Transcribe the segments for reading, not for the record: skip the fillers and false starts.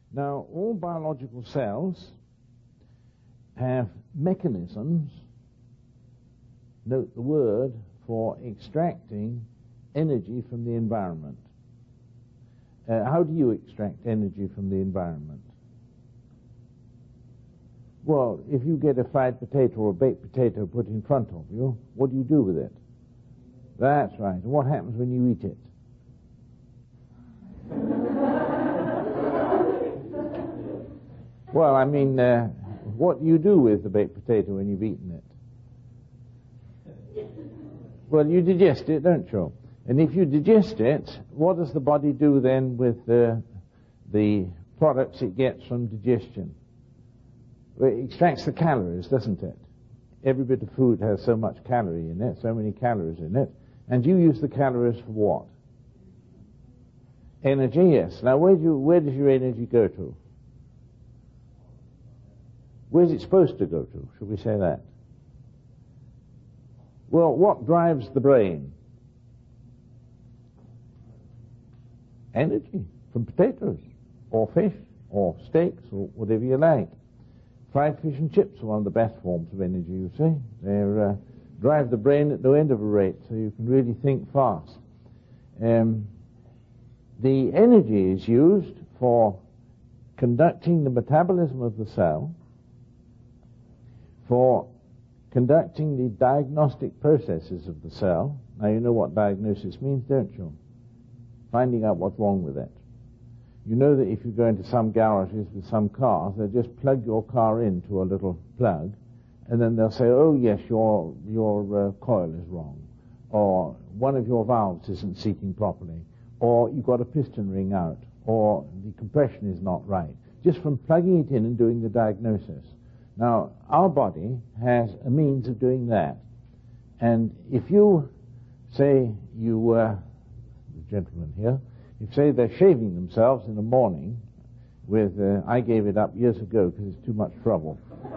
Now, all biological cells have mechanisms, note the word, for extracting energy from the environment. How do you extract energy from the environment? Well, if you get a fried potato or a baked potato put in front of you, what do you do with it? That's right. And what happens when you eat it? Well, I mean, what do you do with the baked potato when you've eaten it? Well, you digest it, don't you? And if you digest it, what does the body do then with the products it gets from digestion? Well, it extracts the calories, doesn't it? Every bit of food has so much calorie in it, so many calories in it. And you use the calories for what? Energy, yes. Now, where does your energy go to? Where's it supposed to go to? Should we say that? Well, what drives the brain? Energy from potatoes, or fish, or steaks, or whatever you like. Fried fish and chips are one of the best forms of energy, you see. They drive the brain at no end of a rate, so you can really think fast. The energy is used for conducting the metabolism of the cell, for conducting the diagnostic processes of the cell. Now, you know what diagnosis means, don't you? Finding out what's wrong with it. You know that if you go into some garages with some cars, they'll just plug your car into a little plug, and then they'll say, oh yes, your coil is wrong, or one of your valves isn't seating properly, or you've got a piston ring out, or the compression is not right, just from plugging it in and doing the diagnosis. Now, our body has a means of doing that. And if you say the gentleman here, if say they're shaving themselves in the morning with, I gave it up years ago because it's too much trouble.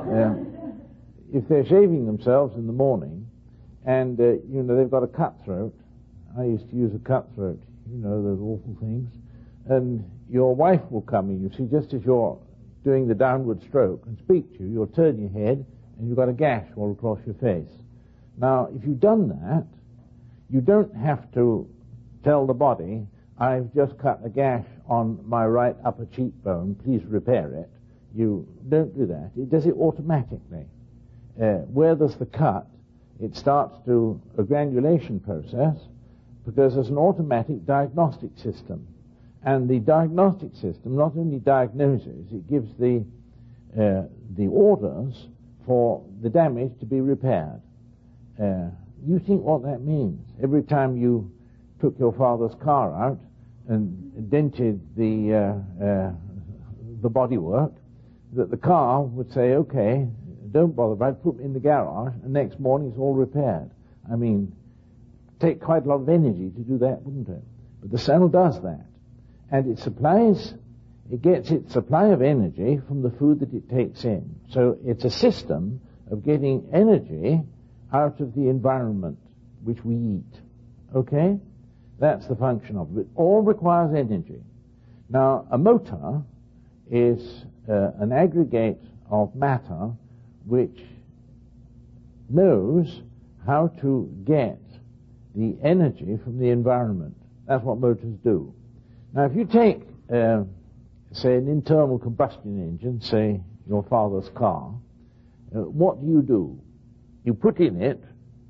If they're shaving themselves in the morning and, they've got a cutthroat, I used to use a cutthroat, those awful things, and your wife will come in, you see, just as you're doing the downward stroke and speak to you, you'll turn your head and you've got a gash all across your face. Now, if you've done that, you don't have to tell the body, I've just cut a gash on my right upper cheekbone, please repair it. You don't do that. It does it automatically. Where there's the cut, it starts to a granulation process because there's an automatic diagnostic system. And the diagnostic system not only diagnoses, it gives the orders for the damage to be repaired. You think what that means? Every time you took your father's car out and dented the bodywork, that the car would say, okay, don't bother about it, put me in the garage, and next morning it's all repaired. I mean, take quite a lot of energy to do that, wouldn't it? But the cell does that. And it gets its supply of energy from the food that it takes in. So it's a system of getting energy out of the environment which we eat. Okay? That's the function of it. It all requires energy. Now, a motor is an aggregate of matter which knows how to get the energy from the environment. That's what motors do. Now, if you take, say, an internal combustion engine, say your father's car, what do? You put in it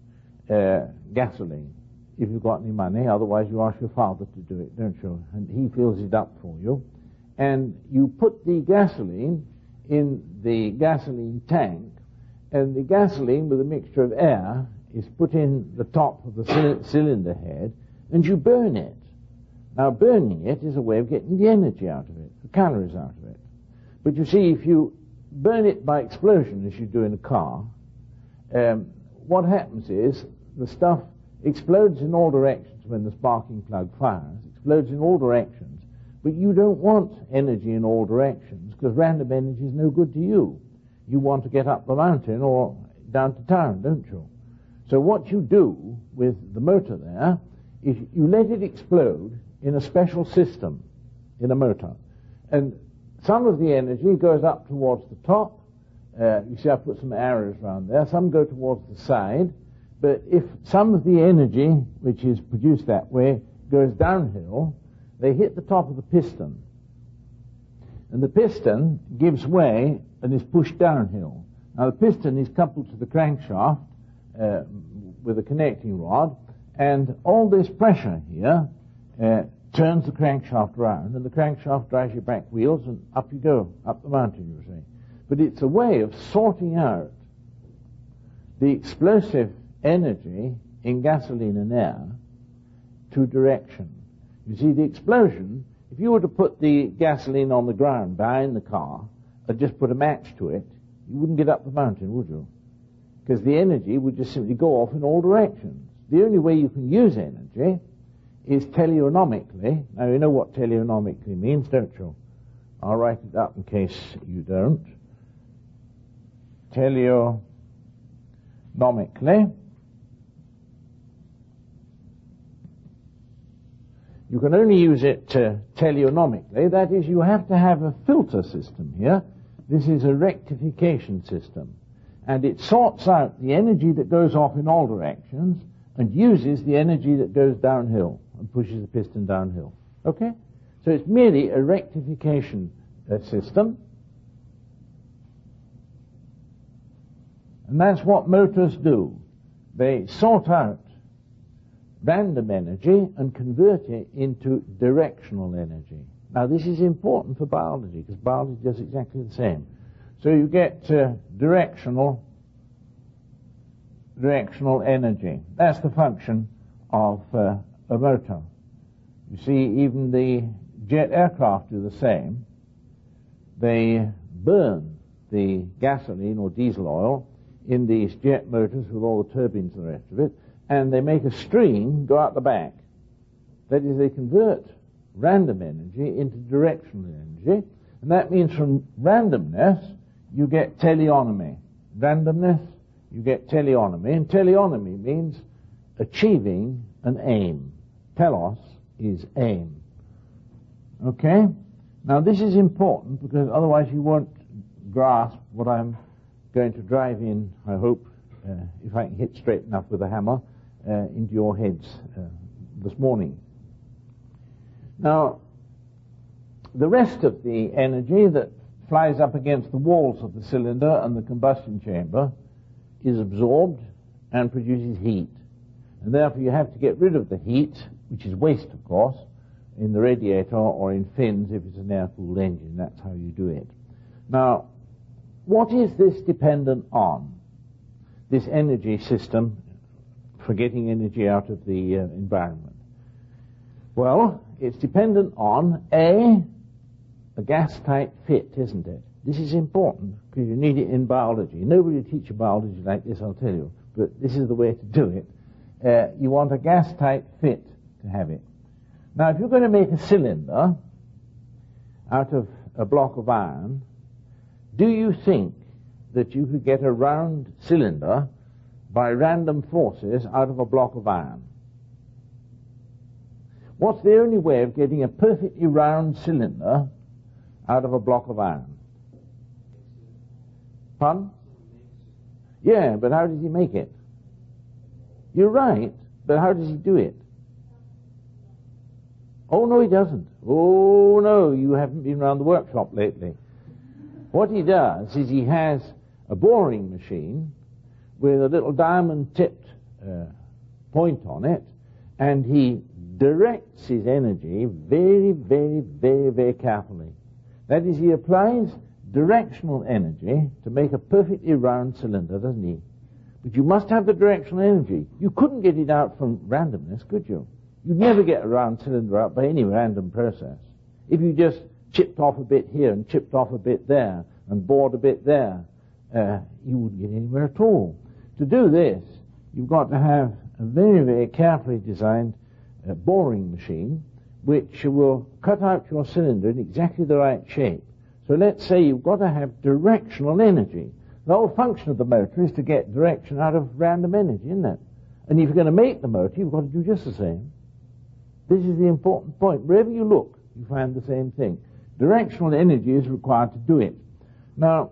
gasoline, if you've got any money. Otherwise, you ask your father to do it, don't you? And he fills it up for you. And you put the gasoline in the gasoline tank, and the gasoline with a mixture of air is put in the top of the cylinder head, and you burn it. Now, burning it is a way of getting the energy out of it, the calories out of it. But you see, if you burn it by explosion, as you do in a car, what happens is the stuff explodes in all directions when the sparking plug fires, explodes in all directions, but you don't want energy in all directions because random energy is no good to you. You want to get up the mountain or down to town, don't you? So what you do with the motor there is you let it explode in a special system in a motor. And some of the energy goes up towards the top. You see I put some arrows around there. Some go towards the side. But if some of the energy, which is produced that way, goes downhill, they hit the top of the piston. And the piston gives way and is pushed downhill. Now the piston is coupled to the crankshaft with a connecting rod, and all this pressure here turns the crankshaft round, and the crankshaft drives your back wheels, and up you go, up the mountain, you see. But it's a way of sorting out the explosive energy in gasoline and air to direction. You see, the explosion, if you were to put the gasoline on the ground behind the car and just put a match to it, you wouldn't get up the mountain, would you? Because the energy would just simply go off in all directions. The only way you can use energy is teleonomically. Now, you know what teleonomically means, don't you? I'll write it up in case you don't. Teleonomically. You can only use it teleonomically. That is, you have to have a filter system here. This is a rectification system. And it sorts out the energy that goes off in all directions and uses the energy that goes downhill and pushes the piston downhill. Okay? So it's merely a rectification system. And that's what motors do. They sort out random energy and convert it into directional energy. Now this is important for biology, because biology does exactly the same. So you get directional energy. That's the function of a motor. You see, even the jet aircraft do the same. They burn the gasoline or diesel oil in these jet motors with all the turbines and the rest of it, and they make a stream go out the back. That is, they convert random energy into directional energy, and that means from randomness you get teleonomy. Randomness, you get teleonomy, and teleonomy means achieving an aim. Telos is aim. Okay? Now this is important, because otherwise you won't grasp what I'm going to drive in, I hope, if I can hit straight enough with a hammer, into your heads this morning. Now, the rest of the energy that flies up against the walls of the cylinder and the combustion chamber is absorbed and produces heat. And therefore you have to get rid of the heat, which is waste, of course, in the radiator or in fins if it's an air-cooled engine. That's how you do it. Now, what is this dependent on? This energy system for getting energy out of the environment. Well, it's dependent on a gas-tight fit, isn't it? This is important because you need it in biology. Nobody will teach you biology like this, I'll tell you, but this is the way to do it. You want a gas-tight fit to have it. Now, if you're going to make a cylinder out of a block of iron, do you think that you could get a round cylinder by random forces out of a block of iron? What's the only way of getting a perfectly round cylinder out of a block of iron? Pardon? Yeah, but how does he make it? You're right, but how does he do it? Oh, no, he doesn't. Oh, no, you haven't been around the workshop lately. What he does is he has a boring machine with a little diamond-tipped point on it, and he directs his energy very, very, very, very carefully. That is, he applies directional energy to make a perfectly round cylinder, doesn't he? But you must have the directional energy. You couldn't get it out from randomness, could you? You'd never get a round cylinder out by any random process. If you just chipped off a bit here and chipped off a bit there and bored a bit there, you wouldn't get anywhere at all. To do this, you've got to have a very, very carefully designed boring machine which will cut out your cylinder in exactly the right shape. So let's say you've got to have directional energy. The whole function of the motor is to get direction out of random energy, isn't it? And if you're going to make the motor, you've got to do just the same. This is the important point. Wherever you look, you find the same thing. Directional energy is required to do it. Now,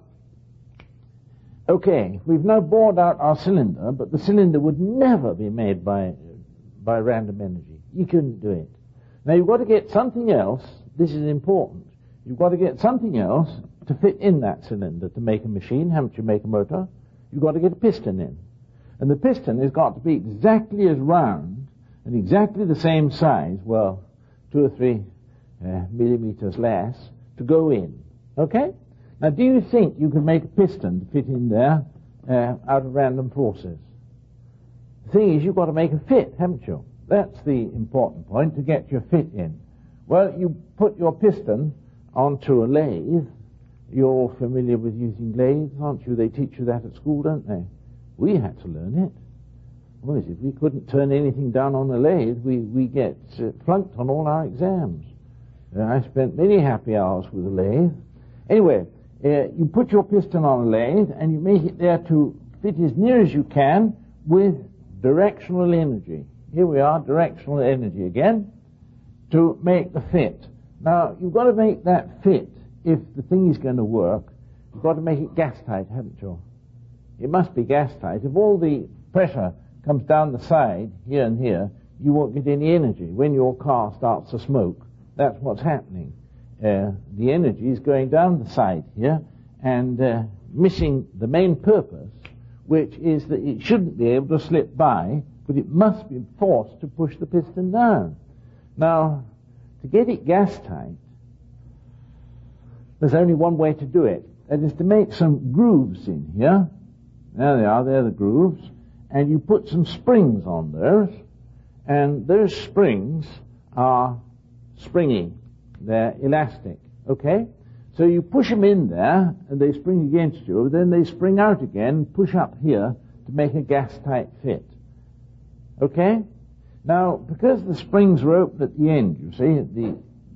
okay, we've now bored out our cylinder, but the cylinder would never be made by random energy. You couldn't do it. Now, you've got to get something else. This is important. You've got to get something else to fit in that cylinder to make a machine. Haven't you make a motor? You've got to get a piston in. And the piston has got to be exactly as round and exactly the same size, well, 2 or 3 millimeters less, to go in. Okay? Now, do you think you can make a piston to fit in there out of random forces? The thing is, you've got to make a fit, haven't you? That's the important point, to get your fit in. Well, you put your piston onto a lathe. You're all familiar with using lathes, aren't you? They teach you that at school, don't they? We had to learn it. Otherwise, if we couldn't turn anything down on a lathe, we get flunked on all our exams. I spent many happy hours with a lathe. Anyway, you put your piston on a lathe and you make it there to fit as near as you can with directional energy. Here we are, directional energy again, to make the fit. Now, you've got to make that fit. If the thing is going to work, you've got to make it gas tight, haven't you? It must be gas tight. If all the pressure comes down the side, here and here, you won't get any energy. When your car starts to smoke, that's what's happening. The energy is going down the side here and missing the main purpose, which is that it shouldn't be able to slip by, but it must be forced to push the piston down. Now, to get it gas tight, there's only one way to do it. That is to make some grooves in here. There they are, they're the grooves. And you put some springs on those, and those springs are springy. They're elastic, okay? So you push them in there, and they spring against you, then they spring out again, push up here to make a gas-tight fit. Okay? Now, because the springs are open at the end, you see,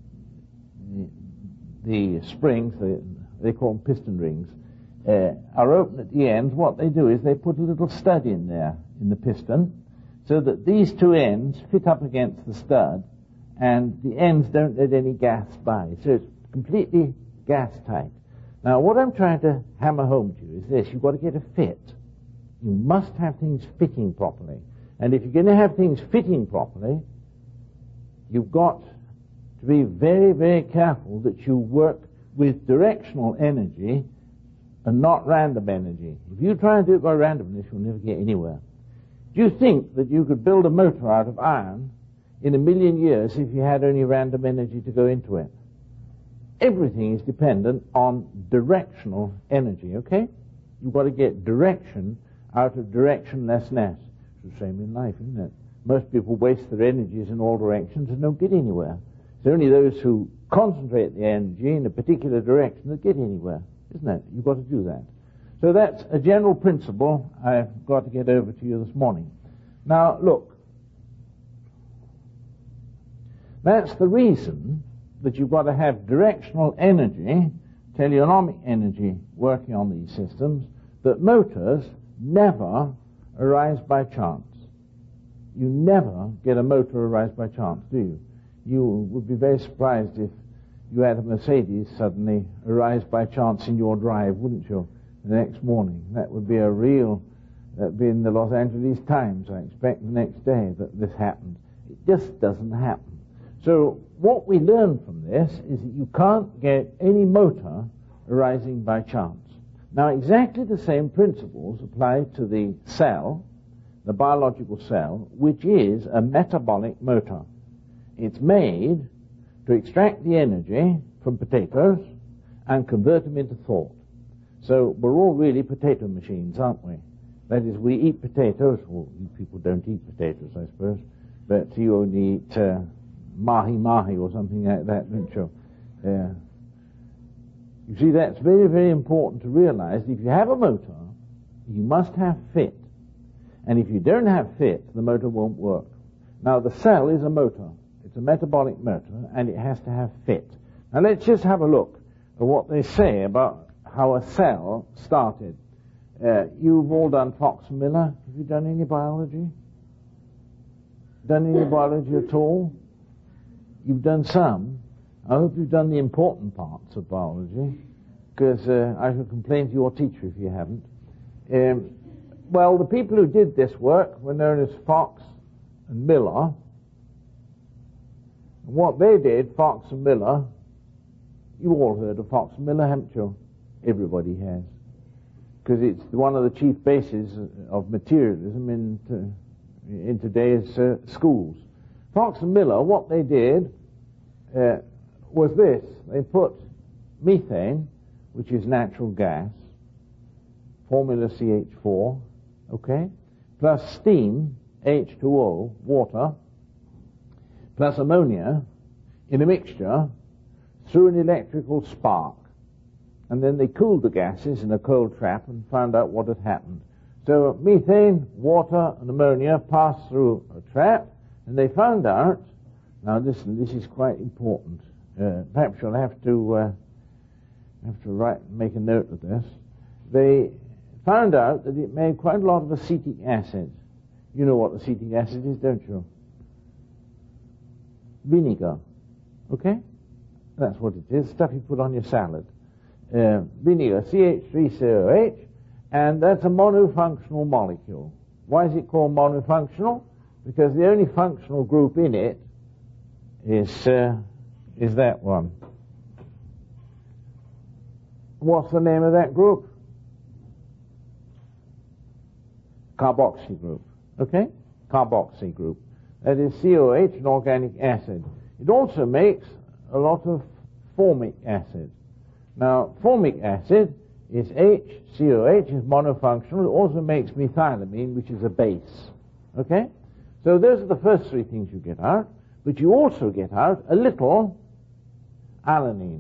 the springs, they call them piston rings, are open at the ends, what they do is they put a little stud in there, in the piston, so that these two ends fit up against the stud, and the ends don't let any gas by. So it's completely gas tight. Now, what I'm trying to hammer home to you is this. You've got to get a fit. You must have things fitting properly. And if you're going to have things fitting properly, you've got to be very, very careful that you work with directional energy and not random energy. If you try and do it by randomness, you'll never get anywhere. Do you think that you could build a motor out of iron in 1,000,000 years if you had only random energy to go into it? Everything is dependent on directional energy, okay? You've got to get direction out of directionlessness. It's the same in life, isn't it? Most people waste their energies in all directions and don't get anywhere. It's only those who concentrate the energy in a particular direction that get anywhere, isn't it? You've got to do that. So that's a general principle I've got to get over to you this morning. Now, look. That's the reason that you've got to have directional energy, teleonomic energy, working on these systems, that motors never arise by chance. You never get a motor arise by chance, do you? You would be very surprised if you had a Mercedes suddenly arise by chance in your drive, wouldn't you, the next morning? That would be that'd be in the Los Angeles Times, I expect, the next day that this happened. It just doesn't happen. So what we learn from this is that you can't get any motor arising by chance. Now, exactly the same principles apply to the cell, the biological cell, which is a metabolic motor. It's made to extract the energy from potatoes and convert them into thought. So we're all really potato machines, aren't we? That is, we eat potatoes. Well, you people don't eat potatoes, I suppose, but you only eat mahi-mahi or something like that, don't you? You see, that's very, very important to realize. If you have a motor, you must have fit. And if you don't have fit, the motor won't work. Now, the cell is a motor. It's a metabolic motor, and it has to have fit. Now, let's just have a look at what they say about how a cell started. You've all done Fox and Miller. Have you done any biology? Done any biology at all? You've done some. I hope you've done the important parts of biology, because I shall complain to your teacher if you haven't. Well, the people who did this work were known as Fox and Miller. And what they did, Fox and Miller, you all heard of Fox and Miller, haven't you? Everybody has. Because it's one of the chief bases of materialism in today's schools. Fox and Miller, what they did was this. They put methane, which is natural gas, formula CH4, okay, plus steam, H2O, water, plus ammonia in a mixture through an electrical spark. And then they cooled the gases in a cold trap and found out what had happened. So methane, water, and ammonia passed through a trap, and they found out, now listen, this is quite important. Perhaps you'll have to make a note of this. They found out that it made quite a lot of acetic acid. You know what acetic acid is, don't you? Vinegar. Okay? That's what it is, stuff you put on your salad. Vinegar, CH3COH, and that's a monofunctional molecule. Why is it called monofunctional? Because the only functional group in it is that one. What's the name of that group? Carboxy group. Okay? Carboxy group. That is COH, an organic acid. It also makes a lot of formic acid. Now, formic acid is HCOH, is monofunctional. It also makes methylamine, which is a base. Okay? So those are the first three things you get out. But you also get out a little alanine.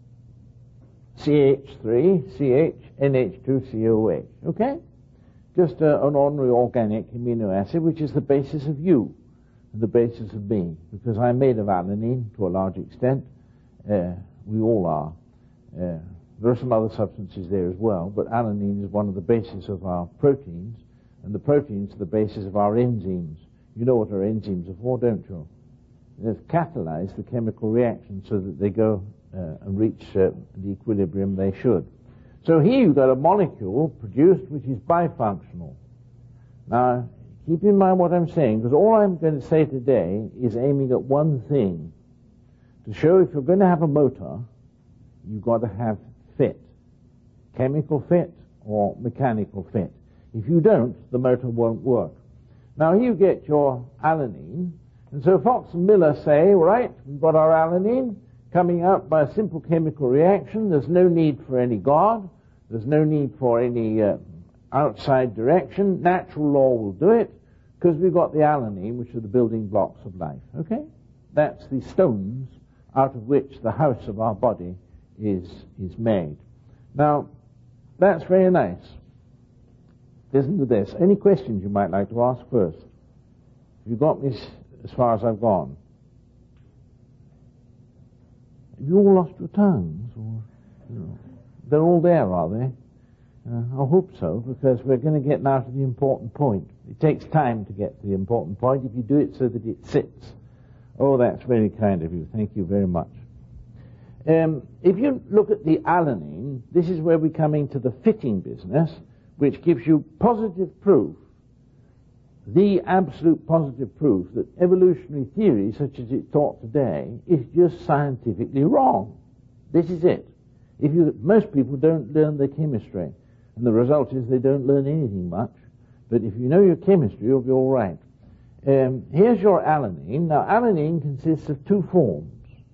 CH3, CH, NH2, COH. Okay? Just an ordinary organic amino acid, which is the basis of you, and the basis of me. Because I'm made of alanine to a large extent. We all are. There are some other substances there as well, but alanine is one of the bases of our proteins, and the proteins are the basis of our enzymes. You know what our enzymes are for, don't you? They've catalyzed the chemical reaction so that they go and reach the equilibrium they should. So here you've got a molecule produced which is bifunctional. Now, keep in mind what I'm saying, because all I'm going to say today is aiming at one thing. To show if you're going to have a motor, you've got to have fit. Chemical fit or mechanical fit. If you don't, the motor won't work. Now here you get your alanine, and so Fox and Miller say, right, we've got our alanine coming out by a simple chemical reaction. There's no need for any God. There's no need for any outside direction. Natural law will do it, because we've got the alanine, which are the building blocks of life. Okay? That's the stones out of which the house of our body is made. Now, that's very nice. Listen to this. Any questions you might like to ask first? You got me as far as I've gone? Have you all lost your tongues? Or, they're all there, are they? I hope so, because we're going to get now to the important point. It takes time to get to the important point if you do it so that it sits. Oh, that's very kind of you. Thank you very much. If you look at the alanine, this is where we're coming to the fitting business, which gives you positive proof, the absolute positive proof that evolutionary theory, such as it's taught today, is just scientifically wrong. This is it. Most people don't learn their chemistry, and the result is they don't learn anything much. But if you know your chemistry, you'll be all right. Here's your alanine. Now, alanine consists of two forms.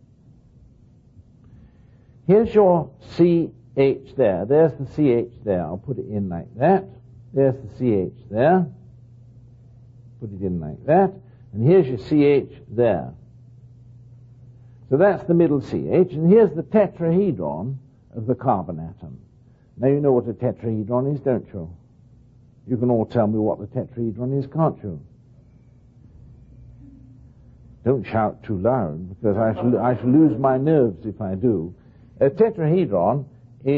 Here's your CH there. There's the CH there. I'll put it in like that. There's the CH there. Put it in like that. And here's your CH there. So that's the middle CH. And here's the tetrahedron of the carbon atom. Now you know what a tetrahedron is, don't you? You can all tell me what the tetrahedron is, can't you? Don't shout too loud, because I shall lose my nerves if I do. A tetrahedron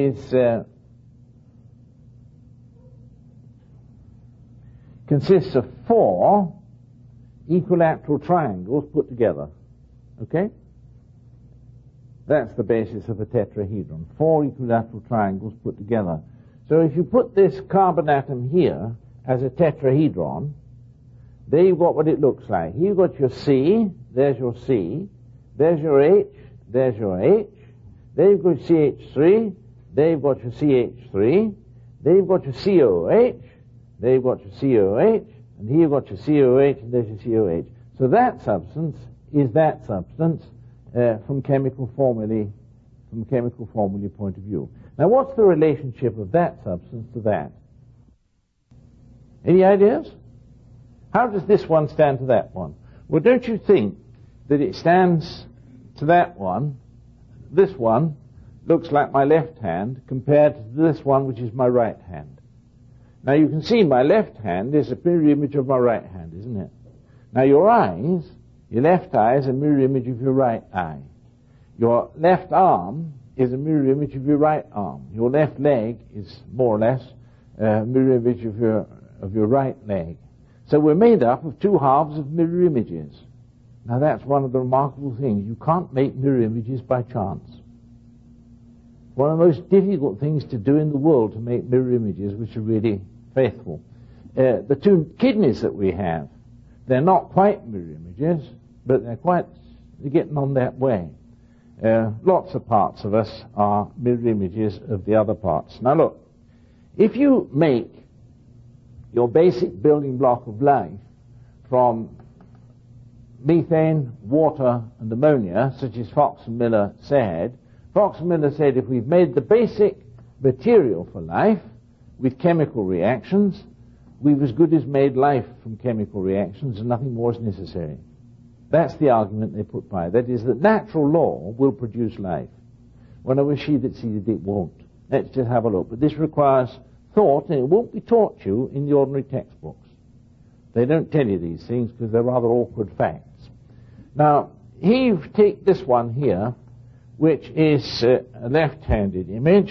consists of 4 equilateral triangles put together. Okay? That's the basis of a tetrahedron. 4 equilateral triangles put together. So if you put this carbon atom here as a tetrahedron, there you've got what it looks like. Here you've got your C, there's your C, there's your H, there's your H, there you've got CH3, there you've got your CH3, there you've got your COH, there you've got your COH, and here you've got your COH, and there's your COH. So that substance is that substance from chemical formulae point of view. Now what's the relationship of that substance to that? Any ideas? How does this one stand to that one? Well, don't you think that it stands to that one? This one looks like my left hand compared to this one, which is my right hand. Now you can see my left hand is a mirror image of my right hand, isn't it? Now your eyes, your left eye is a mirror image of your right eye. Your left arm is a mirror image of your right arm. Your left leg is more or less a mirror image of your right leg. So we're made up of two halves of mirror images. Now that's one of the remarkable things. You can't make mirror images by chance. One of the most difficult things to do in the world to make mirror images which are really faithful. The two kidneys that we have, they're not quite mirror images, but they're getting on that way. Lots of parts of us are mirror images of the other parts. Now look, if you make your basic building block of life from methane, water, and ammonia, such as Fox and Miller said, Fox and Miller said if we've made the basic material for life with chemical reactions, we've as good as made life from chemical reactions and nothing more is necessary. That's the argument they put by. That is, that natural law will produce life. When I wish he that seeth it won't. Let's just have a look. But this requires thought, and it won't be taught you in the ordinary textbooks. They don't tell you these things because they're rather awkward facts. Now, here you take this one here, which is a left-handed image.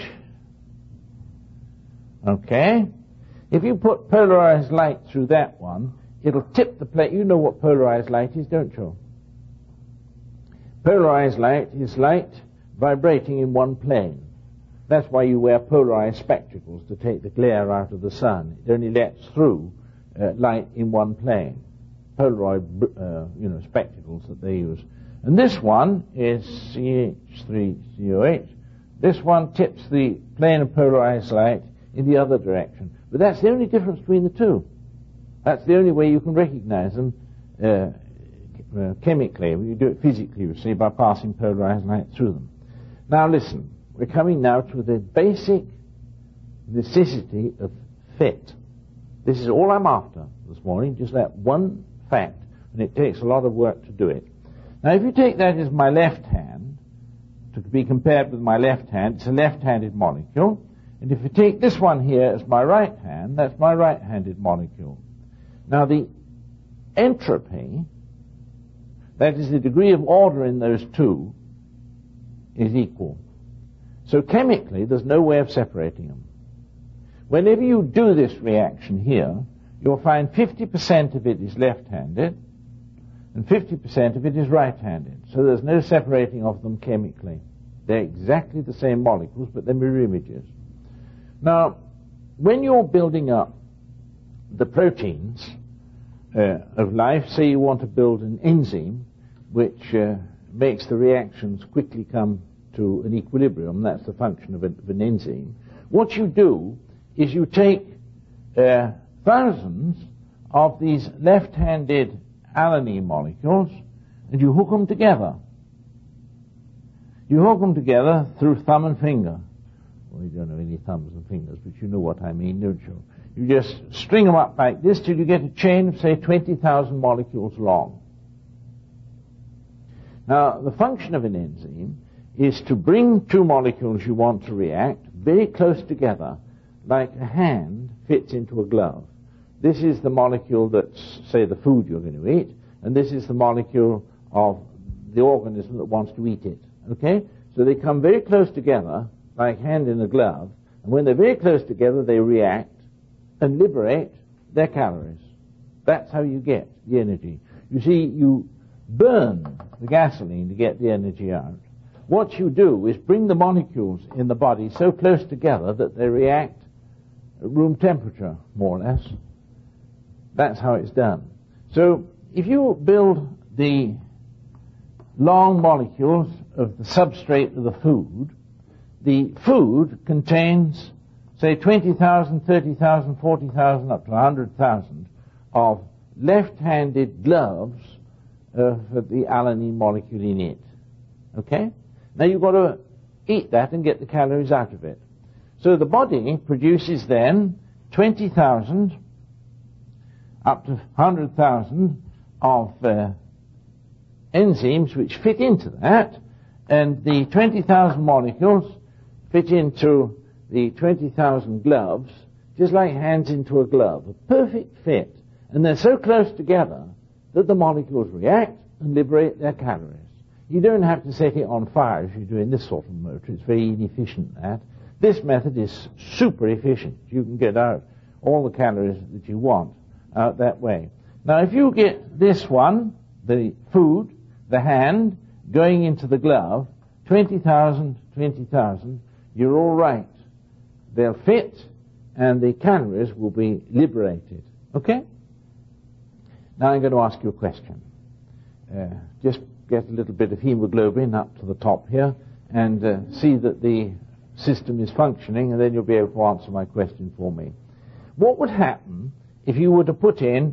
Okay? If you put polarized light through that one, it'll tip the plate. You know what polarized light is, don't you? Polarized light is light vibrating in one plane. That's why you wear polarized spectacles, to take the glare out of the sun. It only lets through light in one plane. Polaroid, spectacles that they use. And this one is CH3COH. This one tips the plane of polarized light in the other direction. But that's the only difference between the two. That's the only way you can recognize them chemically. You do it physically, you see, by passing polarized light through them. Now listen. We're coming now to the basic necessity of fit. This is all I'm after this morning, just that one fact, and it takes a lot of work to do it. Now, if you take that as my left hand, to be compared with my left hand, it's a left-handed molecule, and if you take this one here as my right hand, that's my right-handed molecule. Now, the entropy, that is the degree of order in those two, is equal. So chemically, there's no way of separating them. Whenever you do this reaction here, you'll find 50% of it is left-handed, and 50% of it is right-handed. So there's no separating of them chemically. They're exactly the same molecules, but they're mirror images. Now, when you're building up the proteins of life, say you want to build an enzyme which makes the reactions quickly come to an equilibrium, that's the function of an enzyme, what you do is you take thousands of these left-handed alanine molecules and you hook them together. You hook them together through thumb and finger. Well, you don't have any thumbs and fingers, but you know what I mean, don't you? You just string them up like this till you get a chain of, say, 20,000 molecules long. Now, the function of an enzyme is to bring two molecules you want to react very close together, like a hand fits into a glove. This is the molecule that's, say, the food you're going to eat, and this is the molecule of the organism that wants to eat it. Okay? So they come very close together, like hand in a glove, and when they're very close together, they react and liberate their calories. That's how you get the energy. You see, you burn the gasoline to get the energy out, what you do is bring the molecules in the body so close together that they react at room temperature, more or less. That's how it's done. So if you build the long molecules of the substrate of the food contains, say, 20,000, 30,000, 40,000, up to 100,000 of left-handed gloves of the alanine molecule in it. Okay? Now you've got to eat that and get the calories out of it. So the body produces then 20,000 up to 100,000 of enzymes which fit into that, and the 20,000 molecules fit into the 20,000 gloves, just like hands into a glove. A perfect fit. And they're so close together that the molecules react and liberate their calories. You don't have to set it on fire if you're doing this sort of motor. It's very inefficient, that. This method is super efficient. You can get out all the calories that you want out that way. Now, if you get this one, the food, the hand, going into the glove, 20,000, 20,000, you're all right. They'll fit, and the calories will be liberated. Okay? Now I'm going to ask you a question. Just get a little bit of hemoglobin up to the top here, and see that the system is functioning, and then you'll be able to answer my question for me. What would happen if you were to put in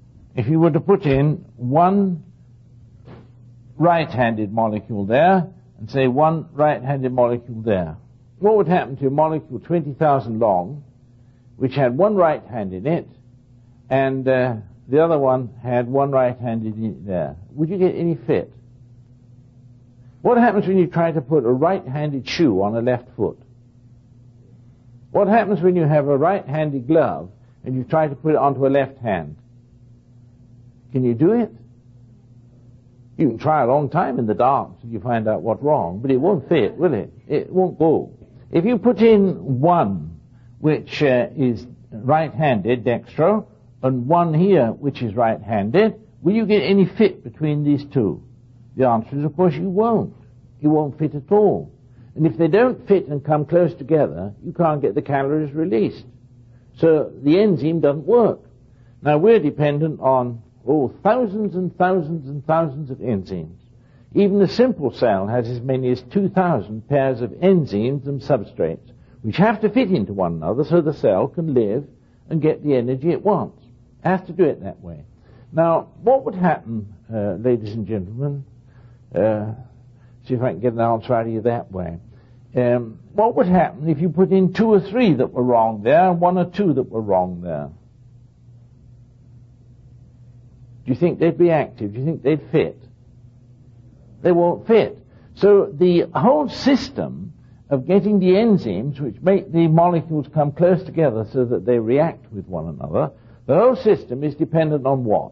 one right-handed molecule there, and say one right-handed molecule there? What would happen to a molecule 20,000 long, which had one right hand in it, and the other one had one right hand in it there? Would you get any fit? What happens when you try to put a right-handed shoe on a left foot? What happens when you have a right-handed glove and you try to put it onto a left hand? Can you do it? You can try a long time in the dark until you find out what's wrong, but it won't fit, will it? It won't go. If you put in one which is right-handed, dextro, and one here which is right-handed, will you get any fit between these two? The answer is, of course, you won't. You won't fit at all. And if they don't fit and come close together, you can't get the calories released. So the enzyme doesn't work. Now, we're dependent on, thousands and thousands and thousands of enzymes. Even a simple cell has as many as 2,000 pairs of enzymes and substrates, which have to fit into one another so the cell can live and get the energy it wants. It has to do it that way. Now, what would happen, ladies and gentlemen, see if I can get an answer out of you that way. What would happen if you put in 2 or 3 that were wrong there, and 1 or 2 that were wrong there? Do you think they'd be active? Do you think they'd fit? They won't fit. So the whole system of getting the enzymes which make the molecules come close together so that they react with one another, the whole system is dependent on what?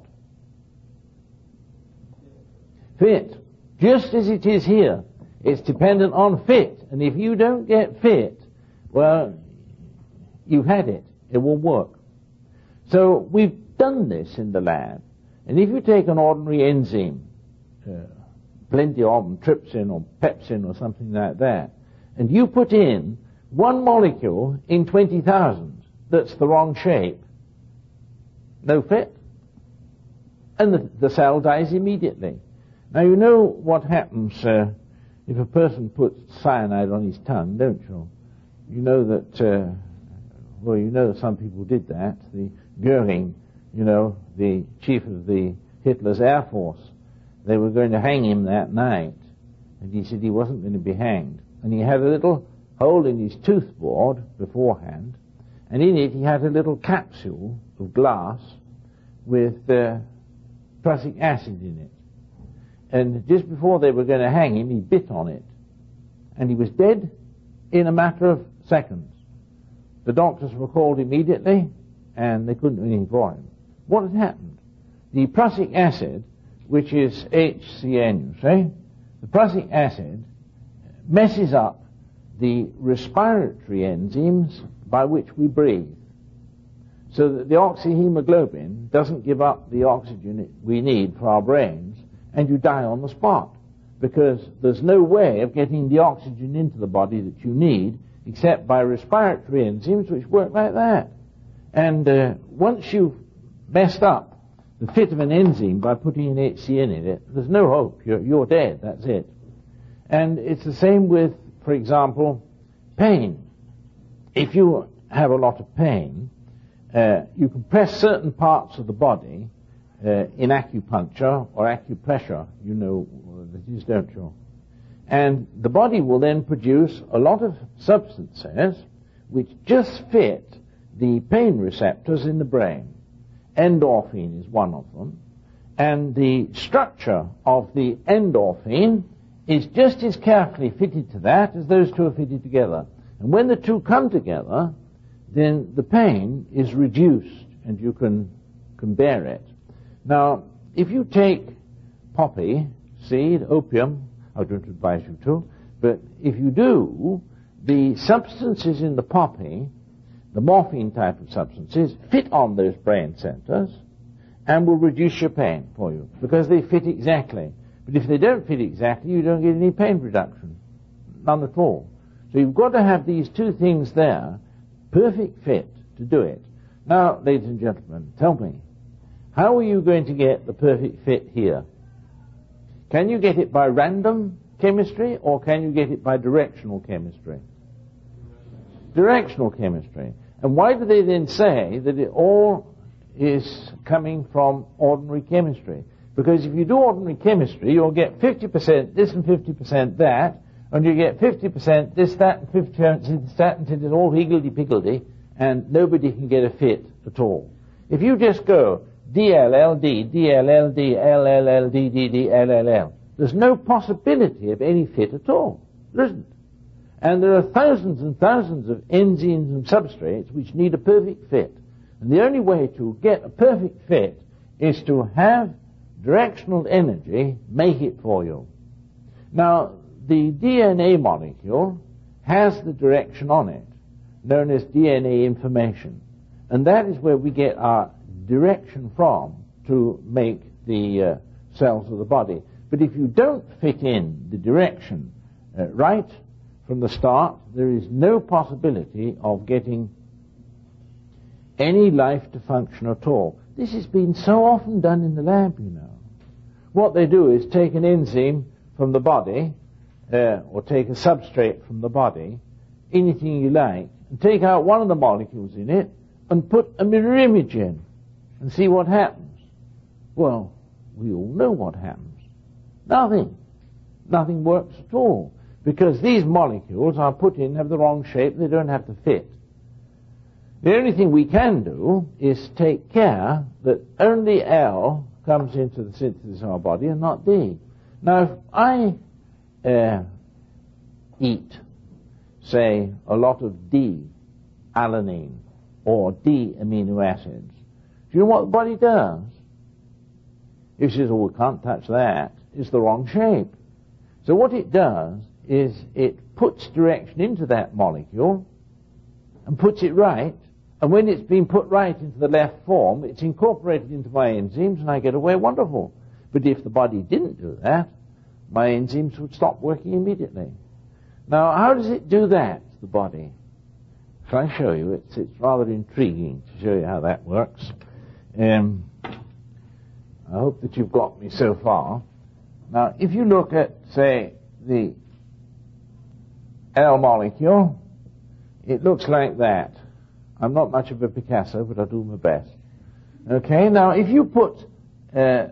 Fit. Just as it is here. It's dependent on fit. And if you don't get fit, well, you've had it. It won't work. So we've done this in the lab. And if you take an ordinary enzyme, plenty of them, trypsin or pepsin or something like that, and you put in one molecule in 20,000 that's the wrong shape, no fit, and the cell dies immediately. Now, you know what happens if a person puts cyanide on his tongue, don't you? You know that, you know that some people did that. The Goering, the chief of the Hitler's Air Force, they were going to hang him that night, and he said he wasn't going to be hanged. And he had a little hole in his tooth board beforehand, and in it he had a little capsule of glass with prussic acid in it. And just before they were going to hang him, he bit on it, and he was dead in a matter of seconds. The doctors were called immediately, and they couldn't do anything for him. What had happened? The prussic acid, which is HCN, you see, the prussic acid messes up the respiratory enzymes by which we breathe, so that the oxyhemoglobin doesn't give up the oxygen we need for our brains, and you die on the spot. because there's no way of getting the oxygen into the body that you need except by respiratory enzymes which work like that. And once you've messed up the fit of an enzyme by putting an HCN in it, there's no hope. You're dead. That's it. And it's the same with, for example, pain. If you have a lot of pain, you can press certain parts of the body in acupuncture or acupressure. You know what that is, don't you? And the body will then produce a lot of substances which just fit the pain receptors in the brain. Endorphin is one of them. And the structure of the endorphin is just as carefully fitted to that as those two are fitted together. And when the two come together, then the pain is reduced and you can bear it. Now, if you take poppy seed, opium, I don't advise you to, but if you do, the substances in the poppy, the morphine type of substances, fit on those brain centers and will reduce your pain for you because they fit exactly. But if they don't fit exactly, you don't get any pain reduction. None at all. So you've got to have these two things there, perfect fit to do it. Now, ladies and gentlemen, tell me, how are you going to get the perfect fit here? Can you get it by random chemistry or can you get it by directional chemistry? Directional chemistry. And why do they then say that it all is coming from ordinary chemistry? Because if you do ordinary chemistry, you'll get 50% this and 50% that, and you get 50% this, that, and 50% this, that, and it's all higgledy-piggledy, and nobody can get a fit at all. If you just go DLLD, DLLD, LLLD, DD, LLL, there's no possibility of any fit at all. There isn't. And there are thousands and thousands of enzymes and substrates which need a perfect fit. And the only way to get a perfect fit is to have directional energy make it for you. Now, the DNA molecule has the direction on it, known as DNA information. And that is where we get our direction from to make the cells of the body. But if you don't fit in the direction right from the start, there is no possibility of getting any life to function at all. This has been so often done in the lab, you know. What they do is take an enzyme from the body, or take a substrate from the body, anything you like, and take out one of the molecules in it and put a mirror image in and see what happens. Well, we all know what happens. Nothing. Nothing works at all. Because these molecules are put in, have the wrong shape, they don't have to fit. The only thing we can do is take care that only L comes into the synthesis of our body and not D. Now, if I eat, say, a lot of D-alanine or D-amino acids, do you know what the body does? It says, oh, we can't touch that. It's the wrong shape. So what it does is it puts direction into that molecule and puts it right, and when it's been put right into the left form, it's incorporated into my enzymes and I get away wonderful. But if the body didn't do that, my enzymes would stop working immediately. Now, how does it do that, the body? Shall I show you? It's rather intriguing to show you how that works. I hope that you've got me so far. Now, if you look at, say, the L molecule, it looks like that. I'm not much of a Picasso, but I'll do my best. Okay, now if you put, say,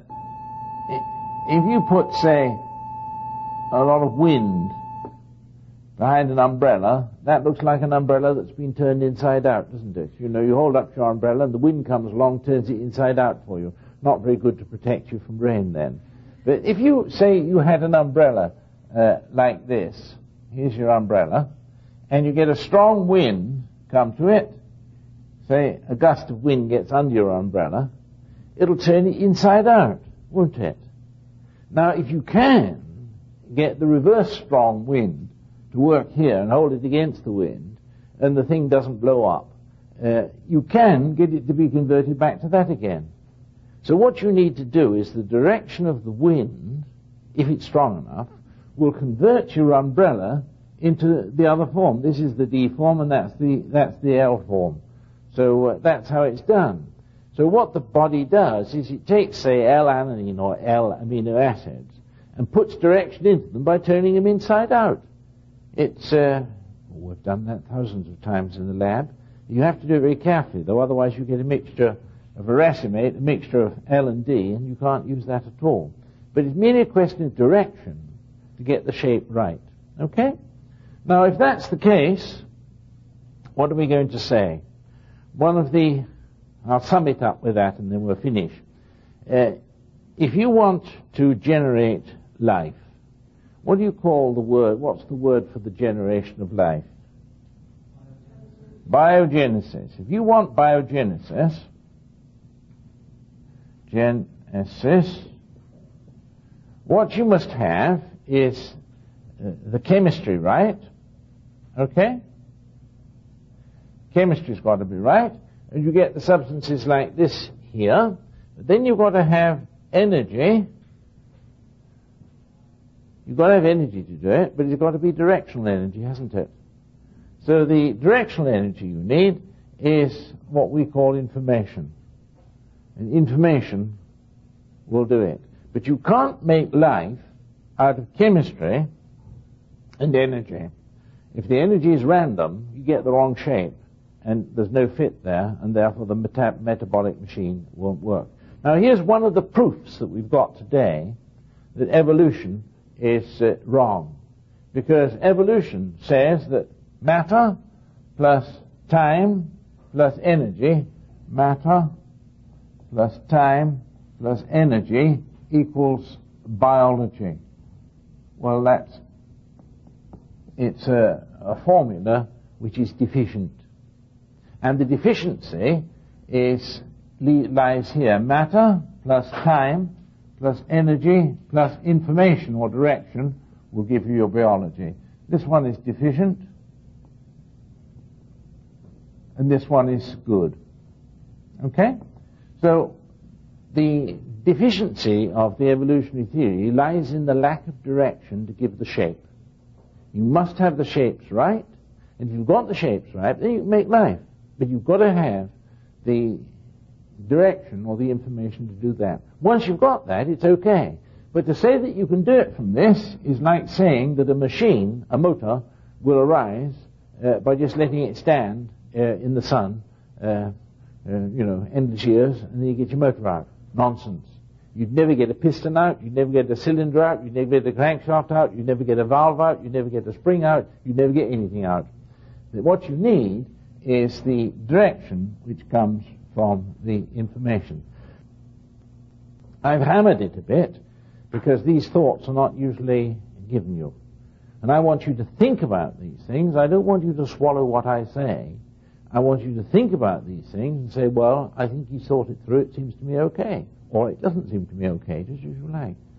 a lot of wind behind an umbrella, that looks like an umbrella that's been turned inside out, doesn't it? You know, you hold up your umbrella and the wind comes along, turns it inside out for you. Not very good to protect you from rain then. But if you say you had an umbrella like this, here's your umbrella, and you get a strong wind come to it, say a gust of wind gets under your umbrella, it'll turn it inside out, won't it? Now, if you can get the reverse strong wind to work here and hold it against the wind, and the thing doesn't blow up, you can get it to be converted back to that again. So what you need to do is the direction of the wind, if it's strong enough, will convert your umbrella into the other form. This is the D form, and that's the L form. So that's how it's done. So what the body does is it takes, say, L-alanine or L-amino acids and puts direction into them by turning them inside out. It's, we've done that thousands of times in the lab. You have to do it very carefully, though, otherwise you get a mixture of a racemate, a mixture of L and D, and you can't use that at all. But it's merely a question of direction to get the shape right. Okay? Now, if that's the case, what are we going to say? I'll sum it up with that and then we'll finish. If you want to generate life, what do you call the word? What's the word for the generation of life? Biogenesis. If you want biogenesis, what you must have is the chemistry right. Okay? Chemistry's got to be right. And you get the substances like this here. But then you've got to have energy. You've got to have energy to do it, but it's got to be directional energy, hasn't it? So the directional energy you need is what we call information. And information will do it. But you can't make life out of chemistry and energy. If the energy is random, you get the wrong shape, and there's no fit there, and therefore the metabolic machine won't work. Now here's one of the proofs that we've got today that evolution is wrong. Because evolution says that matter plus time plus energy, matter plus time plus energy equals biology. Well, it's a formula which is deficient. And the deficiency lies here. Matter plus time plus energy plus information or direction will give you your biology. This one is deficient, and this one is good. Okay? So the deficiency of the evolutionary theory lies in the lack of direction to give the shape. You must have the shapes right, and if you've got the shapes right, then you can make life. But you've got to have the direction or the information to do that. Once you've got that, it's okay. But to say that you can do it from this is like saying that a machine, a will arise by just letting it stand in the sun, endless years, and then you get your motor out. Nonsense. You'd never get a piston out, you'd never get a cylinder out, you'd never get a crankshaft out, you'd never get a valve out, you'd never get a spring out, you'd never get anything out. What you need is the direction which comes from the information. I've hammered it a bit because these thoughts are not usually given you. And I want you to think about these things. I don't want you to swallow what I say. I want you to think about these things and say, well, I think he's thought it through, it seems to me okay. Or it doesn't seem to me okay, just as you like.